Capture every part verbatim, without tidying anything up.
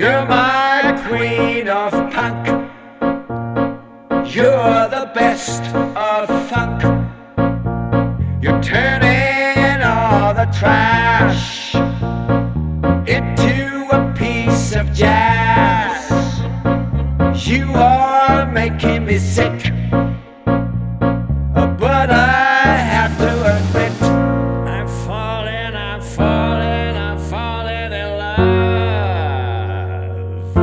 You're my queen of punk. You're the best of funk. You're turning all the trash into a piece of jazz. You are making me sick, but I have to admit I'm falling, I'm falling, I'm falling in love.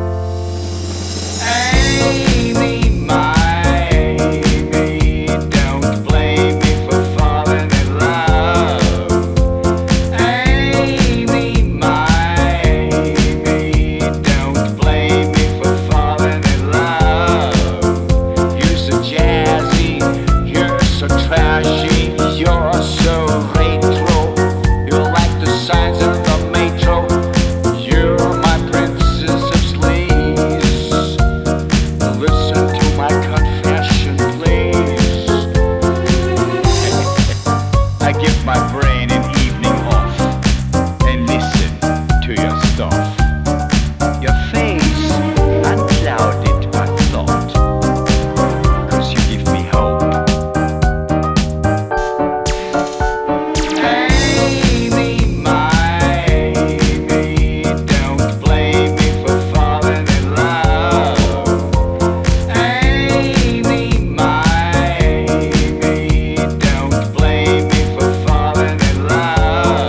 Amy, my Amy, don't blame me for falling in love. Amy, my Amy, don't blame me for falling in love. You're so jazzy, you're so trashy, you're so retro. You're like the signs of the metro. You're my princess of sleaze. Listen to my confession, please. I give my brain an evening off and listen to your stuff. Your face unclouded my thought, 'cause you give me hope. Amy, my Amy, don't blame me for falling in love. Amy, my Amy, don't blame me for falling in love.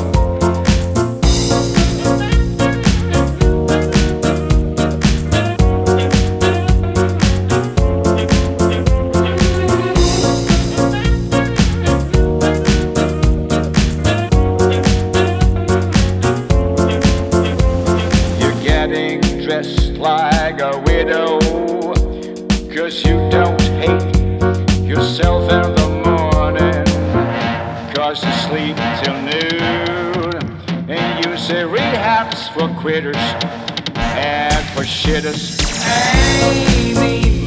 You're getting dressed like a widow, 'cause you don't hate yourself in the morning, 'cause you sleep till noon, and you say rehab's for quitters and for shitters. Amy,